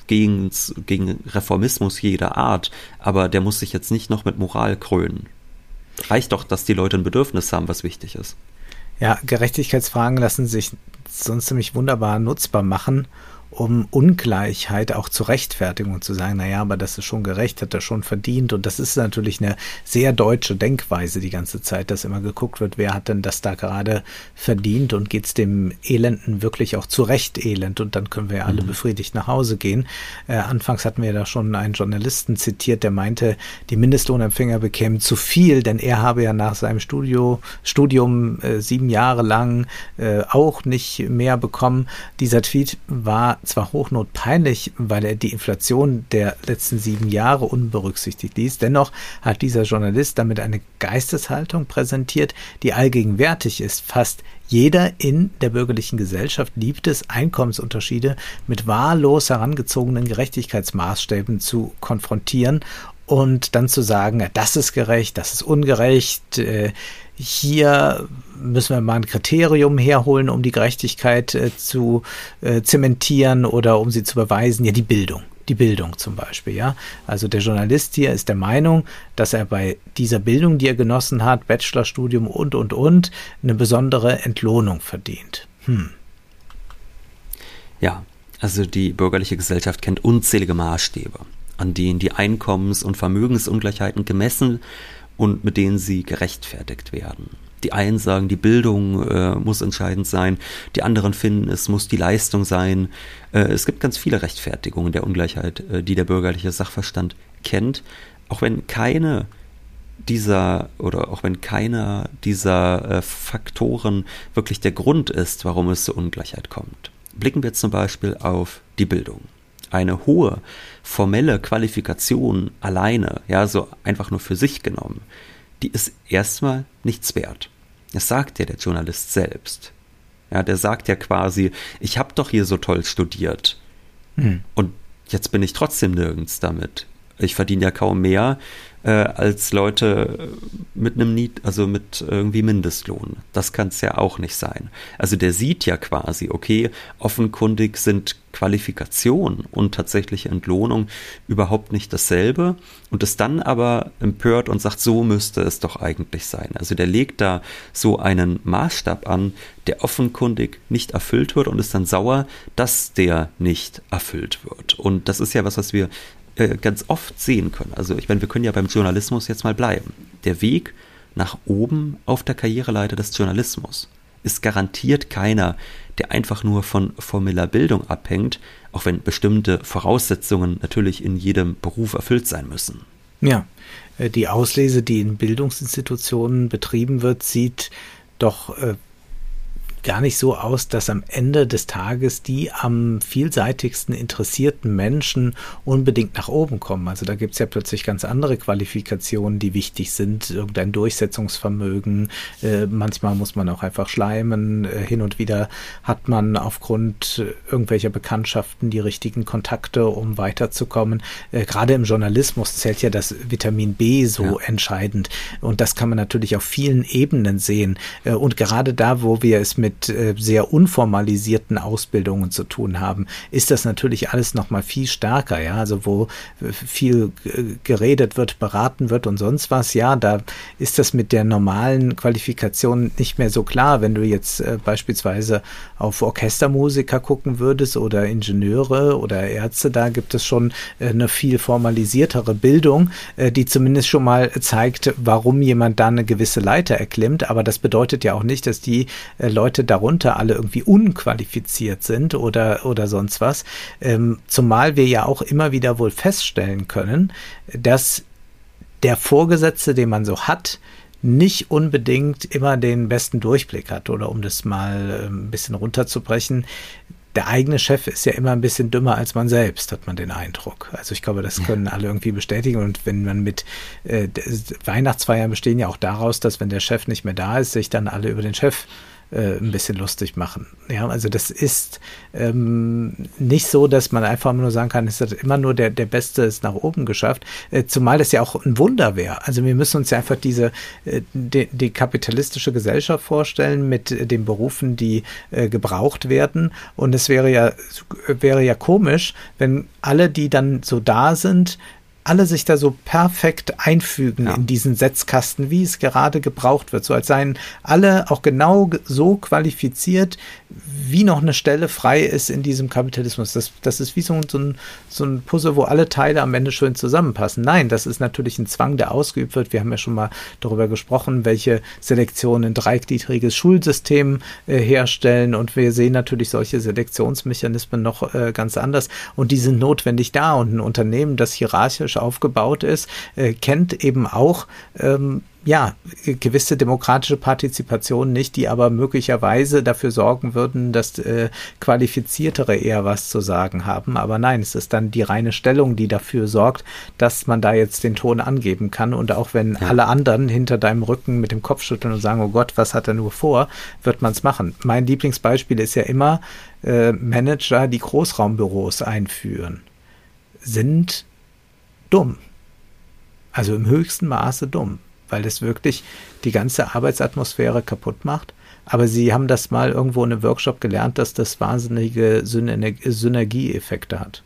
Speaker 2: gegen, gegen Reformismus jeder Art, aber der muss sich jetzt nicht noch mit Moral krönen. Reicht doch, dass die Leute ein Bedürfnis haben, was wichtig ist.
Speaker 3: Ja, Gerechtigkeitsfragen lassen sich sonst nämlich wunderbar nutzbar machen, um Ungleichheit auch zu rechtfertigen und zu sagen, naja, aber das ist schon gerecht, hat er schon verdient. Und das ist natürlich eine sehr deutsche Denkweise die ganze Zeit, dass immer geguckt wird, wer hat denn das da gerade verdient und geht's dem Elenden wirklich auch zu Recht elend und dann können wir ja alle mhm. befriedigt nach Hause gehen. Äh, anfangs hatten wir da schon einen Journalisten zitiert, der meinte, die Mindestlohnempfänger bekämen zu viel, denn er habe ja nach seinem Studio, Studium äh, sieben Jahre lang äh, auch nicht mehr bekommen. Dieser Tweet war zwar hochnotpeinlich, weil er die Inflation der letzten sieben Jahre unberücksichtigt ließ, dennoch hat dieser Journalist damit eine Geisteshaltung präsentiert, die allgegenwärtig ist. Fast jeder in der bürgerlichen Gesellschaft liebt es, Einkommensunterschiede mit wahllos herangezogenen Gerechtigkeitsmaßstäben zu konfrontieren und dann zu sagen, das ist gerecht, das ist ungerecht, äh, hier müssen wir mal ein Kriterium herholen, um die Gerechtigkeit äh, zu äh, zementieren oder um sie zu beweisen. Ja, die Bildung. Die Bildung zum Beispiel, ja. Also der Journalist hier ist der Meinung, dass er bei dieser Bildung, die er genossen hat, Bachelorstudium und, und, und, eine besondere Entlohnung verdient. Hm.
Speaker 2: Ja, also die bürgerliche Gesellschaft kennt unzählige Maßstäbe, an denen die Einkommens- und Vermögensungleichheiten gemessen und mit denen sie gerechtfertigt werden. Die einen sagen, die Bildung äh, muss entscheidend sein, die anderen finden, es muss die Leistung sein. Äh, es gibt ganz viele Rechtfertigungen der Ungleichheit, äh, die der bürgerliche Sachverstand kennt, auch wenn keine dieser oder auch wenn keiner dieser äh, Faktoren wirklich der Grund ist, warum es zur Ungleichheit kommt. Blicken wir zum Beispiel auf die Bildung. Eine hohe formelle Qualifikation alleine, ja, so einfach nur für sich genommen, die ist erstmal nichts wert. Das sagt ja der Journalist selbst. Ja, der sagt ja quasi, ich habe doch hier so toll studiert hm. und jetzt bin ich trotzdem nirgends damit. Ich verdiene ja kaum mehr äh, als Leute mit einem Niet, also mit irgendwie Mindestlohn. Das kann es ja auch nicht sein. Also der sieht ja quasi, okay, offenkundig sind Qualifikation und tatsächliche Entlohnung überhaupt nicht dasselbe und ist dann aber empört und sagt, so müsste es doch eigentlich sein. Also der legt da so einen Maßstab an, der offenkundig nicht erfüllt wird und ist dann sauer, dass der nicht erfüllt wird. Und das ist ja was, was wir ganz oft sehen können. Also ich meine, wir können ja beim Journalismus jetzt mal bleiben. Der Weg nach oben auf der Karriereleiter des Journalismus ist garantiert keiner, der einfach nur von formeller Bildung abhängt, auch wenn bestimmte Voraussetzungen natürlich in jedem Beruf erfüllt sein müssen.
Speaker 3: Ja, die Auslese, die in Bildungsinstitutionen betrieben wird, sieht doch äh, gar nicht so aus, dass am Ende des Tages die am vielseitigsten interessierten Menschen unbedingt nach oben kommen. Also da gibt es ja plötzlich ganz andere Qualifikationen, die wichtig sind, irgendein Durchsetzungsvermögen, äh, manchmal muss man auch einfach schleimen, äh, hin und wieder hat man aufgrund irgendwelcher Bekanntschaften die richtigen Kontakte, um weiterzukommen. Äh, gerade im Journalismus zählt ja das Vitamin B so ja. entscheidend und das kann man natürlich auf vielen Ebenen sehen äh, und gerade da, wo wir es mit sehr unformalisierten Ausbildungen zu tun haben, ist das natürlich alles noch mal viel stärker, ja, also wo viel geredet wird, beraten wird und sonst was, ja, da ist das mit der normalen Qualifikation nicht mehr so klar, wenn du jetzt äh, beispielsweise auf Orchestermusiker gucken würdest oder Ingenieure oder Ärzte, da gibt es schon äh, eine viel formalisiertere Bildung, äh, die zumindest schon mal zeigt, warum jemand da eine gewisse Leiter erklimmt, aber das bedeutet ja auch nicht, dass die äh, Leute darunter alle irgendwie unqualifiziert sind oder, oder sonst was. Ähm, zumal wir ja auch immer wieder wohl feststellen können, dass der Vorgesetzte, den man so hat, nicht unbedingt immer den besten Durchblick hat. Oder um das mal äh, ein bisschen runterzubrechen, der eigene Chef ist ja immer ein bisschen dümmer als man selbst, hat man den Eindruck. Also ich glaube, das können alle irgendwie bestätigen. Und wenn man mit äh, Weihnachtsfeiern bestehen ja auch daraus, dass wenn der Chef nicht mehr da ist, sich dann alle über den Chef äh, ein bisschen lustig machen. Ja, also das ist ähm, nicht so, dass man einfach nur sagen kann, es hat immer nur der, der Beste es nach oben geschafft, äh, zumal das ja auch ein Wunder wäre. Also wir müssen uns ja einfach diese, äh, die, die kapitalistische Gesellschaft vorstellen mit äh, den Berufen, die äh, gebraucht werden, und es wäre ja, wäre ja komisch, wenn alle, die dann so da sind, alle sich da so perfekt einfügen ja. in diesen Setzkasten, wie es gerade gebraucht wird. So als seien alle auch genau so qualifiziert, wie noch eine Stelle frei ist in diesem Kapitalismus. Das, das ist wie so, so, ein, so ein Puzzle, wo alle Teile am Ende schön zusammenpassen. Nein, das ist natürlich ein Zwang, der ausgeübt wird. Wir haben ja schon mal darüber gesprochen, welche Selektion ein dreigliedriges Schulsystem äh, herstellen. Und wir sehen natürlich solche Selektionsmechanismen noch äh, ganz anders. Und die sind notwendig da. Und ein Unternehmen, das hierarchisch aufgebaut ist, äh, kennt eben auch ähm, ja, gewisse demokratische Partizipation nicht, die aber möglicherweise dafür sorgen würden, dass äh, Qualifiziertere eher was zu sagen haben. Aber nein, es ist dann die reine Stellung, die dafür sorgt, dass man da jetzt den Ton angeben kann. Und auch wenn ja. alle anderen hinter deinem Rücken mit dem Kopf schütteln und sagen, oh Gott, was hat er nur vor, wird man es machen. Mein Lieblingsbeispiel ist ja immer, äh, Manager, die Großraumbüros einführen, sind dumm. Also im höchsten Maße dumm, weil es wirklich die ganze Arbeitsatmosphäre kaputt macht. Aber sie haben das mal irgendwo in einem Workshop gelernt, dass das wahnsinnige Synergieeffekte hat.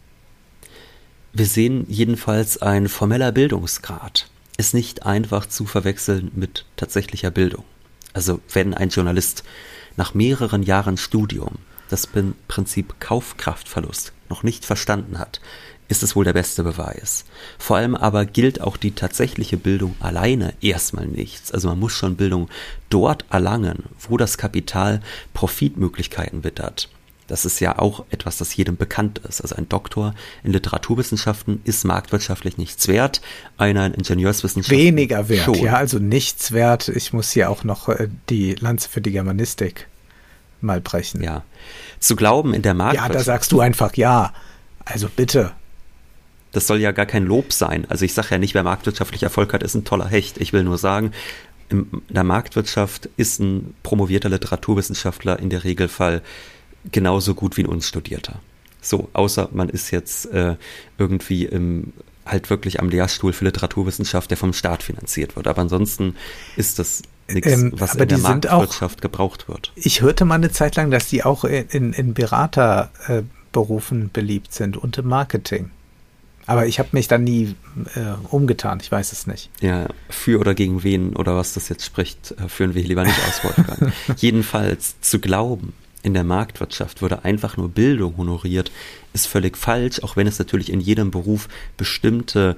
Speaker 2: Wir sehen jedenfalls, ein formeller Bildungsgrad ist nicht einfach zu verwechseln mit tatsächlicher Bildung. Also wenn ein Journalist nach mehreren Jahren Studium das Prinzip Kaufkraftverlust noch nicht verstanden hat, ist es wohl der beste Beweis. Vor allem aber gilt auch die tatsächliche Bildung alleine erstmal nichts. Also man muss schon Bildung dort erlangen, wo das Kapital Profitmöglichkeiten wittert. Das ist ja auch etwas, das jedem bekannt ist. Also ein Doktor in Literaturwissenschaften ist marktwirtschaftlich nichts wert, einer in Ingenieurswissenschaften
Speaker 3: weniger wert,
Speaker 2: schon.
Speaker 3: Ja, also nichts wert. Ich muss hier auch noch äh, die Lanze für die Germanistik mal brechen.
Speaker 2: Ja, zu glauben in der Marktwirtschaft.
Speaker 3: Ja, da sagst du einfach ja. Also bitte.
Speaker 2: Das soll ja gar kein Lob sein. Also ich sage ja nicht, wer marktwirtschaftlich Erfolg hat, ist ein toller Hecht. Ich will nur sagen, in der Marktwirtschaft ist ein promovierter Literaturwissenschaftler in der Regelfall genauso gut wie ein Unstudierter. So, außer man ist jetzt äh, irgendwie im, halt wirklich am Lehrstuhl für Literaturwissenschaft, der vom Staat finanziert wird. Aber ansonsten ist das nichts, ähm, was in der Marktwirtschaft auch, gebraucht wird.
Speaker 3: Ich hörte mal eine Zeit lang, dass die auch in, in, in Beraterberufen äh, beliebt sind und im Marketing. Aber ich habe mich da nie äh, umgetan, ich weiß es nicht.
Speaker 2: Ja, für oder gegen wen oder was das jetzt spricht, führen wir hier lieber nicht aus, Wolfgang. Jedenfalls zu glauben, in der Marktwirtschaft würde einfach nur Bildung honoriert, ist völlig falsch, auch wenn es natürlich in jedem Beruf bestimmte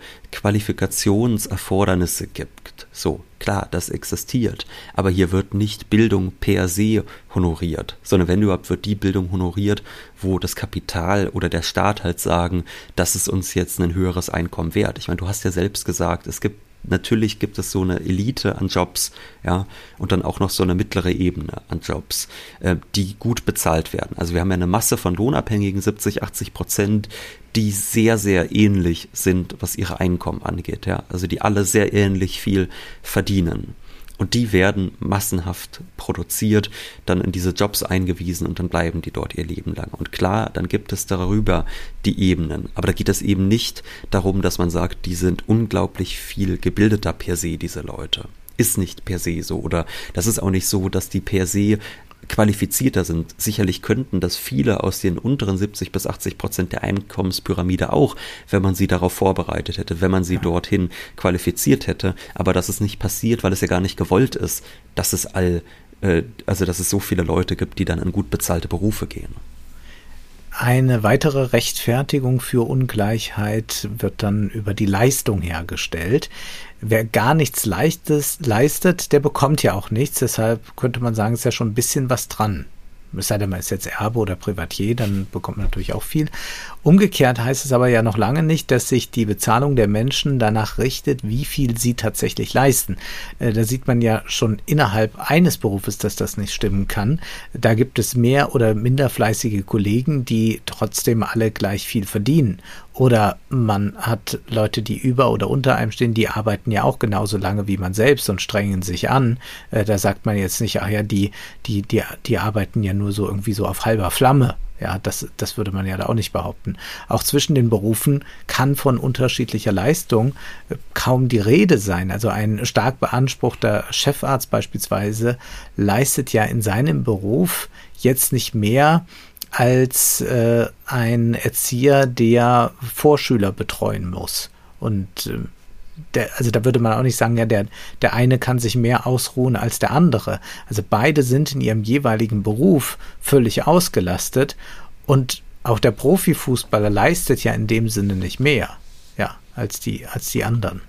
Speaker 2: Qualifikationserfordernisse gibt. So, klar, das existiert, aber hier wird nicht Bildung per se honoriert, sondern wenn überhaupt wird die Bildung honoriert, wo das Kapital oder der Staat halt sagen, das ist uns jetzt ein höheres Einkommen wert. Ich meine, du hast ja selbst gesagt, es gibt natürlich gibt es so eine Elite an Jobs, ja, und dann auch noch so eine mittlere Ebene an Jobs, äh, die gut bezahlt werden. Also wir haben ja eine Masse von Lohnabhängigen, siebzig, achtzig Prozent, die sehr, sehr ähnlich sind, was ihre Einkommen angeht, ja. Also die alle sehr ähnlich viel verdienen. Und die werden massenhaft produziert, dann in diese Jobs eingewiesen und dann bleiben die dort ihr Leben lang. Und klar, dann gibt es darüber die Ebenen. Aber da geht es eben nicht darum, dass man sagt, die sind unglaublich viel gebildeter per se, diese Leute. Ist nicht per se so. Oder das ist auch nicht so, dass die per se qualifizierter sind. Sicherlich könnten das viele aus den unteren siebzig bis achtzig Prozent der Einkommenspyramide auch, wenn man sie darauf vorbereitet hätte, wenn man sie ja. dorthin qualifiziert hätte. Aber das ist nicht passiert, weil es ja gar nicht gewollt ist, dass es all, äh, also dass es so viele Leute gibt, die dann in gut bezahlte Berufe gehen.
Speaker 3: Eine weitere Rechtfertigung für Ungleichheit wird dann über die Leistung hergestellt. Wer gar nichts Leichtes leistet, der bekommt ja auch nichts. Deshalb könnte man sagen, ist ja schon ein bisschen was dran. Es sei denn, man ist jetzt Erbe oder Privatier, dann bekommt man natürlich auch viel. Umgekehrt heißt es aber ja noch lange nicht, dass sich die Bezahlung der Menschen danach richtet, wie viel sie tatsächlich leisten. Da sieht man ja schon innerhalb eines Berufes, dass das nicht stimmen kann. Da gibt es mehr oder minder fleißige Kollegen, die trotzdem alle gleich viel verdienen. Oder man hat Leute, die über oder unter einem stehen, die arbeiten ja auch genauso lange wie man selbst und strengen sich an. Äh, da sagt man jetzt nicht, ach ja, die, die, die, die arbeiten ja nur so irgendwie so auf halber Flamme. Ja, das, das würde man ja da auch nicht behaupten. Auch zwischen den Berufen kann von unterschiedlicher Leistung äh, kaum die Rede sein. Also ein stark beanspruchter Chefarzt beispielsweise leistet ja in seinem Beruf jetzt nicht mehr als äh, ein Erzieher, der Vorschüler betreuen muss. Und äh, der, also da würde man auch nicht sagen, ja, der, der eine kann sich mehr ausruhen als der andere. Also beide sind in ihrem jeweiligen Beruf völlig ausgelastet und auch der Profifußballer leistet ja in dem Sinne nicht mehr, ja, als die, als die anderen.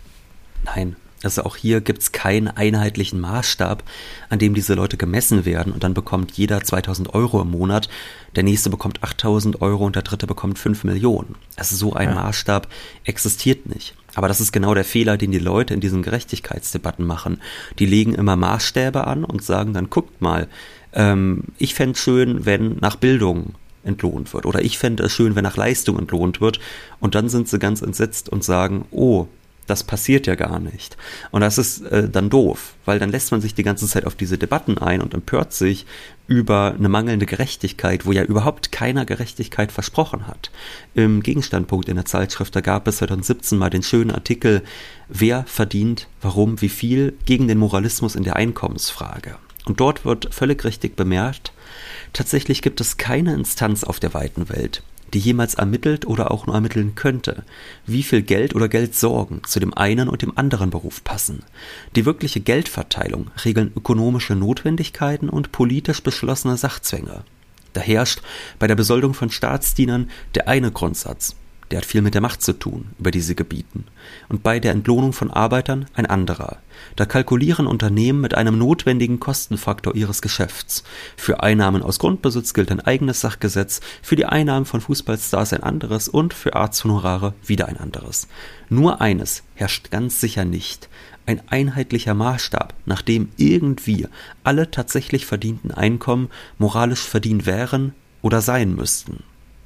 Speaker 2: Nein. Also auch hier gibt es keinen einheitlichen Maßstab, an dem diese Leute gemessen werden und dann bekommt jeder zweitausend Euro im Monat, der nächste bekommt achttausend Euro und der dritte bekommt fünf Millionen. Also so ein ja. Maßstab existiert nicht. Aber das ist genau der Fehler, den die Leute in diesen Gerechtigkeitsdebatten machen. Die legen immer Maßstäbe an und sagen dann, guckt mal, ähm, ich fände es schön, wenn nach Bildung entlohnt wird oder ich fände es schön, wenn nach Leistung entlohnt wird und dann sind sie ganz entsetzt und sagen, oh, das passiert ja gar nicht. Und das ist äh, dann doof, weil dann lässt man sich die ganze Zeit auf diese Debatten ein und empört sich über eine mangelnde Gerechtigkeit, wo ja überhaupt keiner Gerechtigkeit versprochen hat. Im Gegenstandpunkt in der Zeitschrift, da gab es zweitausendsiebzehn mal den schönen Artikel, wer verdient, warum, wie viel, gegen den Moralismus in der Einkommensfrage. Und dort wird völlig richtig bemerkt, tatsächlich gibt es keine Instanz auf der weiten Welt, die jemals ermittelt oder auch nur ermitteln könnte, wie viel Geld oder Geldsorgen zu dem einen und dem anderen Beruf passen. Die wirkliche Geldverteilung regeln ökonomische Notwendigkeiten und politisch beschlossene Sachzwänge. Da herrscht bei der Besoldung von Staatsdienern der eine Grundsatz, der hat viel mit der Macht zu tun, über die sie gebieten, und bei der Entlohnung von Arbeitern ein anderer. Da kalkulieren Unternehmen mit einem notwendigen Kostenfaktor ihres Geschäfts. Für Einnahmen aus Grundbesitz gilt ein eigenes Sachgesetz, für die Einnahmen von Fußballstars ein anderes und für Arzthonorare wieder ein anderes. Nur eines herrscht ganz sicher nicht: ein einheitlicher Maßstab, nach dem irgendwie alle tatsächlich verdienten Einkommen moralisch verdient wären oder sein müssten.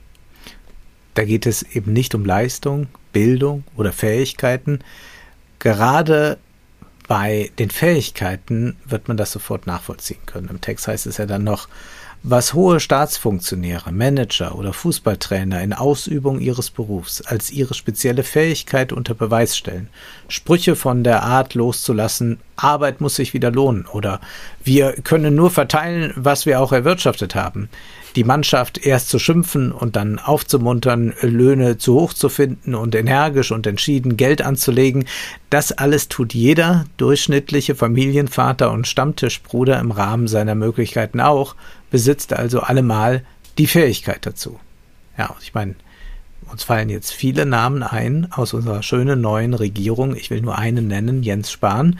Speaker 3: Da geht es eben nicht um Leistung, Bildung oder Fähigkeiten. Gerade bei den Fähigkeiten wird man das sofort nachvollziehen können. Im Text heißt es ja dann noch, was hohe Staatsfunktionäre, Manager oder Fußballtrainer in Ausübung ihres Berufs als ihre spezielle Fähigkeit unter Beweis stellen. Sprüche von der Art loszulassen, Arbeit muss sich wieder lohnen oder wir können nur verteilen, was wir auch erwirtschaftet haben. Die Mannschaft erst zu schimpfen und dann aufzumuntern, Löhne zu hoch zu finden und energisch und entschieden Geld anzulegen, das alles tut jeder durchschnittliche Familienvater und Stammtischbruder im Rahmen seiner Möglichkeiten auch, besitzt also allemal die Fähigkeit dazu. Ja, ich meine, uns fallen jetzt viele Namen ein aus unserer schönen neuen Regierung. Ich will nur einen nennen, Jens Spahn.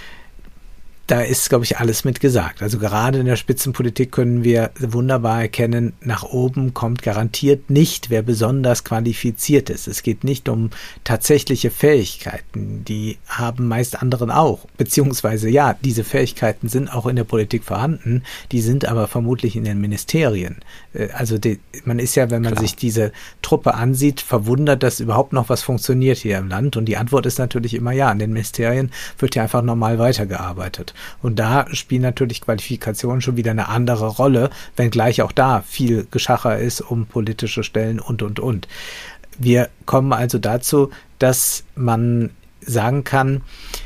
Speaker 3: Da ist, glaube ich, alles mit gesagt. Also gerade in der Spitzenpolitik können wir wunderbar erkennen, nach oben kommt garantiert nicht, wer besonders qualifiziert ist. Es geht nicht um tatsächliche Fähigkeiten. Die haben meist anderen auch. Beziehungsweise, ja, diese Fähigkeiten sind auch in der Politik vorhanden. Die sind aber vermutlich in den Ministerien. Also die, man ist ja, wenn man Klar. sich diese Truppe ansieht, verwundert, dass überhaupt noch was funktioniert hier im Land. Und die Antwort ist natürlich immer ja. In den Ministerien wird ja einfach normal weitergearbeitet. Und da spielen natürlich Qualifikationen schon wieder eine andere Rolle, wenngleich auch da viel Geschacher ist um politische Stellen und, und, und. Wir kommen also dazu, dass man sagen kann,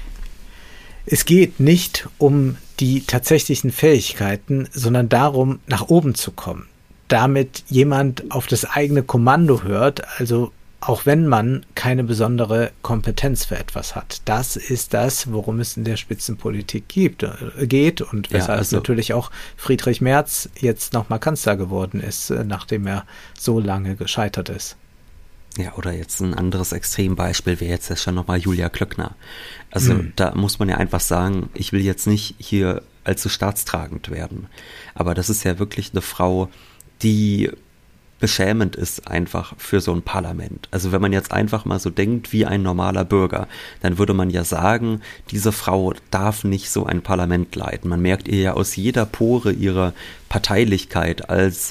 Speaker 3: es geht nicht um die tatsächlichen Fähigkeiten, sondern darum, nach oben zu kommen. Damit jemand auf das eigene Kommando hört, also auch wenn man keine besondere Kompetenz für etwas hat. Das ist das, worum es in der Spitzenpolitik gibt, äh, geht und weshalb ja, also natürlich auch Friedrich Merz jetzt nochmal Kanzler geworden ist, äh, nachdem er so lange gescheitert ist.
Speaker 2: Ja, oder jetzt ein anderes Extrembeispiel wäre jetzt ja schon nochmal Julia Klöckner. Also hm. da muss man ja einfach sagen, ich will jetzt nicht hier allzu staatstragend werden, aber das ist ja wirklich eine Frau, die beschämend ist einfach für so ein Parlament. Also wenn man jetzt einfach mal so denkt wie ein normaler Bürger, dann würde man ja sagen, diese Frau darf nicht so ein Parlament leiten. Man merkt ihr ja aus jeder Pore ihrer Parteilichkeit als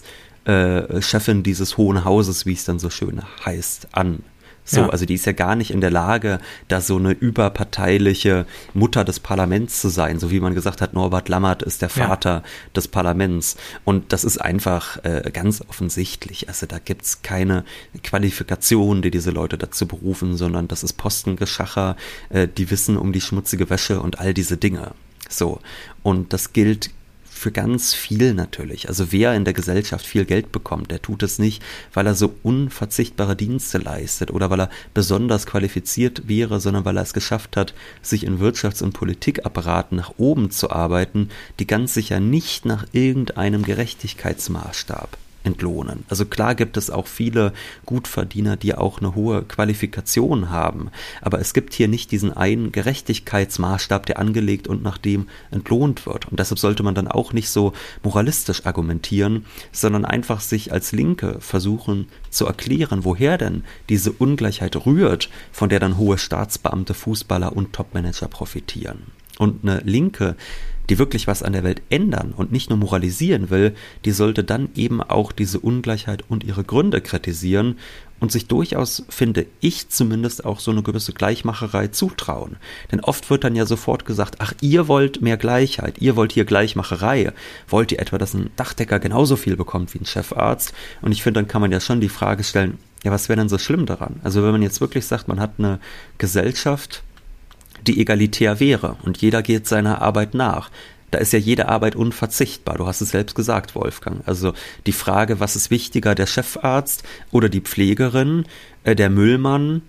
Speaker 2: äh, Chefin dieses Hohen Hauses, wie es dann so schön heißt, an. So, ja. Also die ist ja gar nicht in der Lage, da so eine überparteiliche Mutter des Parlaments zu sein, so wie man gesagt hat, Norbert Lammert ist der Vater ja. des Parlaments. Und das ist einfach äh, ganz offensichtlich. Also da gibt's keine Qualifikation, die diese Leute dazu berufen, sondern das ist Postengeschacher, äh, die wissen um die schmutzige Wäsche und all diese Dinge. So, und das gilt für ganz viel natürlich. Also wer in der Gesellschaft viel Geld bekommt, der tut es nicht, weil er so unverzichtbare Dienste leistet oder weil er besonders qualifiziert wäre, sondern weil er es geschafft hat, sich in Wirtschafts- und Politikapparaten nach oben zu arbeiten, die ganz sicher nicht nach irgendeinem Gerechtigkeitsmaßstab entlohnen. Also klar gibt es auch viele Gutverdiener, die auch eine hohe Qualifikation haben, aber es gibt hier nicht diesen einen Gerechtigkeitsmaßstab, der angelegt und nach dem entlohnt wird. Und deshalb sollte man dann auch nicht so moralistisch argumentieren, sondern einfach sich als Linke versuchen zu erklären, woher denn diese Ungleichheit rührt, von der dann hohe Staatsbeamte, Fußballer und Topmanager profitieren. Und eine Linke, die wirklich was an der Welt ändern und nicht nur moralisieren will, die sollte dann eben auch diese Ungleichheit und ihre Gründe kritisieren und sich durchaus, finde ich zumindest, auch so eine gewisse Gleichmacherei zutrauen. Denn oft wird dann ja sofort gesagt, ach, ihr wollt mehr Gleichheit, ihr wollt hier Gleichmacherei. Wollt ihr etwa, dass ein Dachdecker genauso viel bekommt wie ein Chefarzt? Und ich finde, dann kann man ja schon die Frage stellen, ja, was wäre denn so schlimm daran? Also wenn man jetzt wirklich sagt, man hat eine Gesellschaft, die egalitär wäre und jeder geht seiner Arbeit nach. Da ist ja jede Arbeit unverzichtbar. Du hast es selbst gesagt, Wolfgang. Also die Frage, was ist wichtiger, der Chefarzt oder die Pflegerin, äh, der Müllmann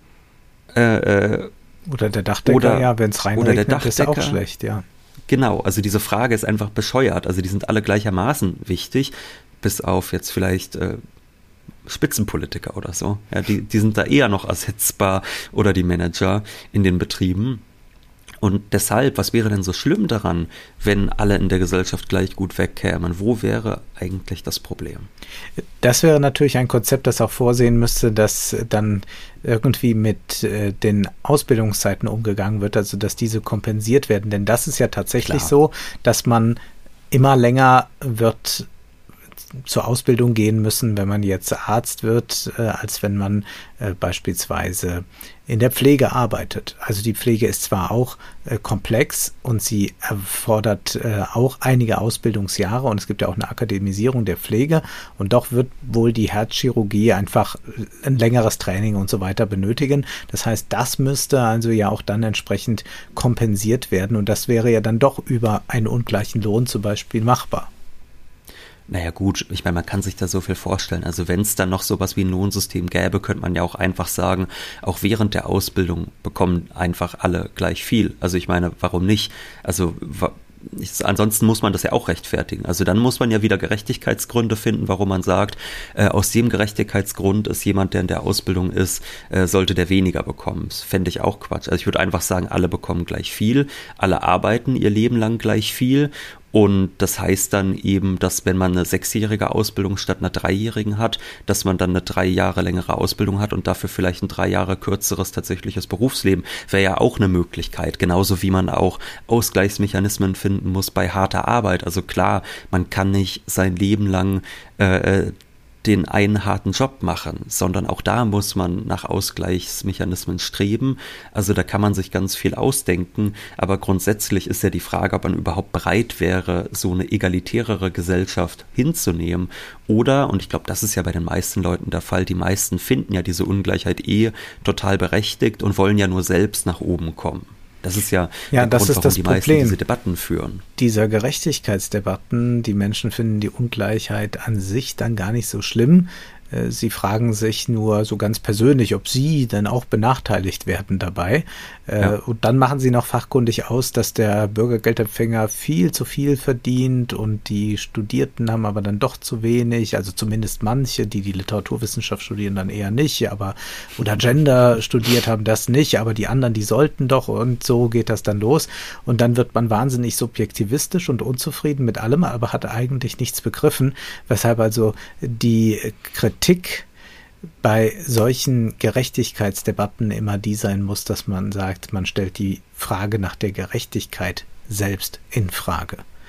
Speaker 2: äh,
Speaker 3: oder der Dachdecker,
Speaker 2: oder,
Speaker 3: ja, wenn es reinregnet,
Speaker 2: der
Speaker 3: ist auch schlecht, ja.
Speaker 2: Genau, also diese Frage ist einfach bescheuert. Also die sind alle gleichermaßen wichtig, bis auf jetzt vielleicht äh, Spitzenpolitiker oder so. Ja, die, die sind da eher noch ersetzbar oder die Manager in den Betrieben. Und deshalb, was wäre denn so schlimm daran, wenn alle in der Gesellschaft gleich gut wegkämen? Wo wäre eigentlich das Problem?
Speaker 3: Das wäre natürlich ein Konzept, das auch vorsehen müsste, dass dann irgendwie mit äh, den Ausbildungszeiten umgegangen wird, also dass diese kompensiert werden. Denn das ist ja tatsächlich Klar. so, dass man immer länger wird zur Ausbildung gehen müssen, wenn man jetzt Arzt wird, äh, als wenn man äh, beispielsweise in der Pflege arbeitet. Also die Pflege ist zwar auch äh, komplex und sie erfordert äh, auch einige Ausbildungsjahre und es gibt ja auch eine Akademisierung der Pflege und doch wird wohl die Herzchirurgie einfach ein längeres Training und so weiter benötigen. Das heißt, das müsste also ja auch dann entsprechend kompensiert werden und das wäre ja dann doch über einen ungleichen Lohn zum Beispiel machbar.
Speaker 2: Naja gut, ich meine, man kann sich da so viel vorstellen. Also wenn es dann noch sowas wie ein Lohnsystem gäbe, könnte man ja auch einfach sagen, auch während der Ausbildung bekommen einfach alle gleich viel. Also ich meine, warum nicht? Also Ich, ansonsten muss man das ja auch rechtfertigen. Also dann muss man ja wieder Gerechtigkeitsgründe finden, warum man sagt, äh, aus dem Gerechtigkeitsgrund ist jemand, der in der Ausbildung ist, äh, sollte der weniger bekommen. Das fände ich auch Quatsch. Also ich würde einfach sagen, alle bekommen gleich viel, alle arbeiten ihr Leben lang gleich viel. Und das heißt dann eben, dass wenn man eine sechsjährige Ausbildung statt einer dreijährigen hat, dass man dann eine drei Jahre längere Ausbildung hat und dafür vielleicht ein drei Jahre kürzeres tatsächliches Berufsleben. Wäre ja auch eine Möglichkeit. Genauso wie man auch Ausgleichsmechanismen finden muss bei harter Arbeit. Also klar, man kann nicht sein Leben lang äh, den einen harten Job machen, sondern auch da muss man nach Ausgleichsmechanismen streben. Also da kann man sich ganz viel ausdenken, aber grundsätzlich ist ja die Frage, ob man überhaupt bereit wäre, so eine egalitärere Gesellschaft hinzunehmen. Oder, und ich glaube, das ist ja bei den meisten Leuten der Fall, die meisten finden ja diese Ungleichheit eh total berechtigt und wollen ja nur selbst nach oben kommen. Das ist ja,
Speaker 3: ja
Speaker 2: der
Speaker 3: das
Speaker 2: Grund,
Speaker 3: ist
Speaker 2: warum
Speaker 3: das
Speaker 2: die
Speaker 3: Problem.
Speaker 2: meisten diese Debatten führen.
Speaker 3: Dieser Gerechtigkeitsdebatten, die Menschen finden die Ungleichheit an sich dann gar nicht so schlimm. Sie fragen sich nur so ganz persönlich, ob sie dann auch benachteiligt werden dabei. Ja. Und dann machen sie noch fachkundig aus, dass der Bürgergeldempfänger viel zu viel verdient und die Studierten haben aber dann doch zu wenig, also zumindest manche, die die Literaturwissenschaft studieren, dann eher nicht, aber oder Gender studiert haben, das nicht, aber die anderen, die sollten doch und so geht das dann los. Und dann wird man wahnsinnig subjektivistisch und unzufrieden mit allem, aber hat eigentlich nichts begriffen, weshalb also die Kritik Kritik bei solchen Gerechtigkeitsdebatten immer die sein muss, dass man sagt, man stellt die Frage nach der Gerechtigkeit selbst in Frage.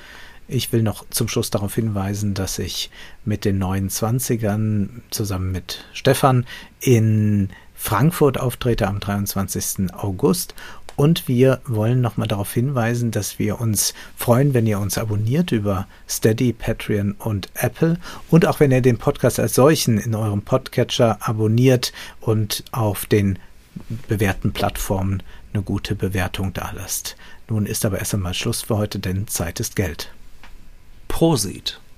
Speaker 3: Ich will noch zum Schluss darauf hinweisen, dass ich mit den neunundzwanzigern zusammen mit Stefan in Frankfurt auftrete am dreiundzwanzigsten August. Und wir wollen nochmal darauf hinweisen, dass wir uns freuen, wenn ihr uns abonniert über Steady, Patreon und Apple. Und auch wenn ihr den Podcast als solchen in eurem Podcatcher abonniert und auf den bewährten Plattformen eine gute Bewertung dalasst. Nun ist aber erst einmal Schluss für heute, denn Zeit ist Geld.
Speaker 2: Prosit!